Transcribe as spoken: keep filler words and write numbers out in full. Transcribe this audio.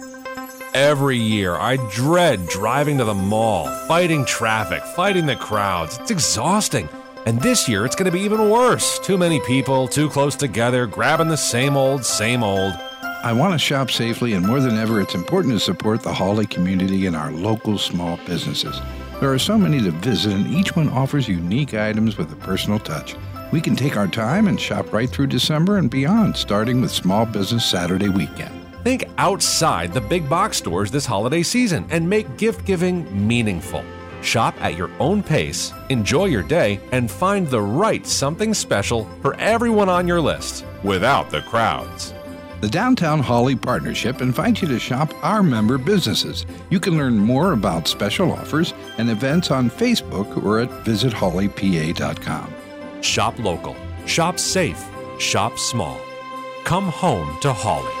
Every year, I dread driving to the mall, fighting traffic, fighting the crowds. It's exhausting. And this year, it's going to be even worse. Too many people, too close together, grabbing the same old, same old. I want to shop safely, and more than ever, it's important to support the Hawley community and our local small businesses. There are so many to visit, and each one offers unique items with a personal touch. We can take our time and shop right through December and beyond, starting with Small Business Saturday weekend. Think outside the big box stores this holiday season and make gift-giving meaningful. Shop at your own pace, enjoy your day, and find the right something special for everyone on your list without the crowds. The Downtown Hawley Partnership invites you to shop our member businesses. You can learn more about special offers and events on Facebook or at visit hawley p a dot com. Shop local, shop safe, shop small. Come home to Hawley.